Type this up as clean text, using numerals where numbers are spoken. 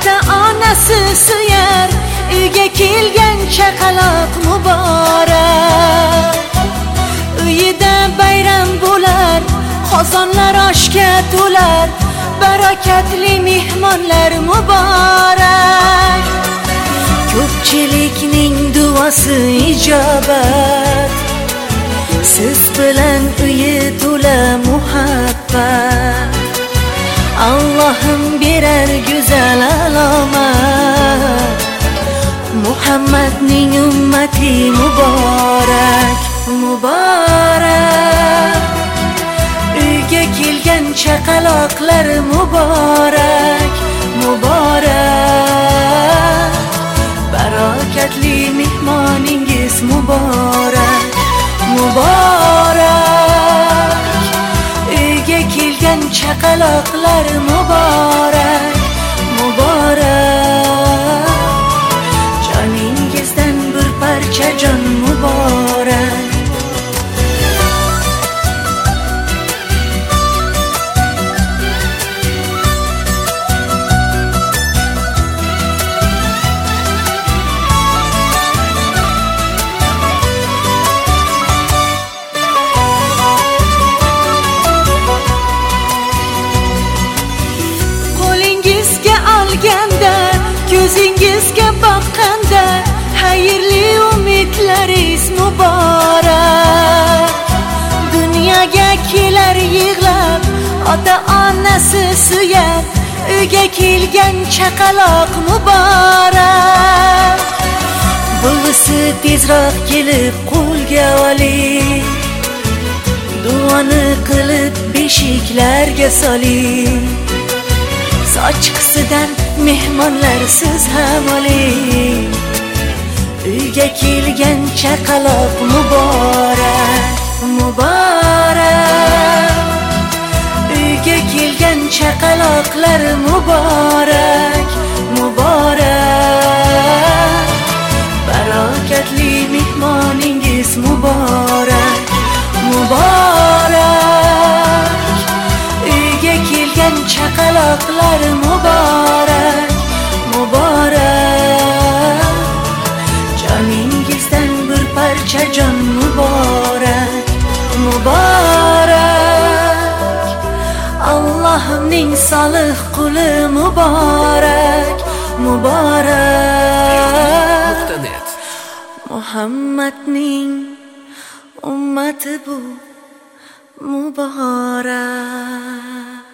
ota onasi suyar, uyga kelgan chaqaloq muborak. Uyida bayram bo'lar, qozonlar oshga to'lar, barakatli mehmonlar muborak. Ko'pchilikning duosi ijobat, siz bilan uyi to'la muhabbat. Allohim berar go'zal alomat, Muhammadning ummati muborak, muborak. Uyga kelgan chaqaloqlar muborak, muborak. Barakatli mehmoningiz muborak, muborak. Uyga kelgan chaqaloqlar muborak, muborak. Joningizdan bir parcha jon muborak. Ko'zingizga boqqanda xayrli umidlaringiz muborak. Dunyoga kelar yig'lab, ota onasi suyar, uyga kelgan chaqaloq muborak. Buvisi tezroq kelib qo'lga oling, duoni qilib beshiklarga soling. Sochqisidan mehmonlar siz ham oling, uyga kelgan chaqaloq muborak, muborak. Uyga kelgan chaqaloqlar muborak, muborak. Barakatli mehmoningiz muborak, muborak. Uyga kelgan chaqaloqlar muborak, muborak. Joningizdan bir parcha jon muborak, muborak. Allohning solih quli muborak, muborak. Muhammadning ummati bu muborak.